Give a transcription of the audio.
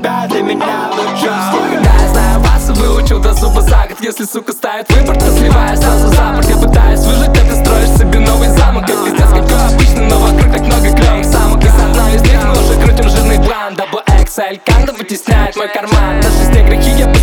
тебя для меня лучше. Да, я знаю вас и выучил до зуба за год. Если, сука, ставит выбор, то сливаю сразу за борт. Я пытаюсь выжить, а ты строишь себе новый замок. Я пиздец, как обычно, но вокруг так много клёвых самок. И с одной из них мы уже крутим жирный план. Double XL, Канда вытесняет мой карман. Наши с ней грехи я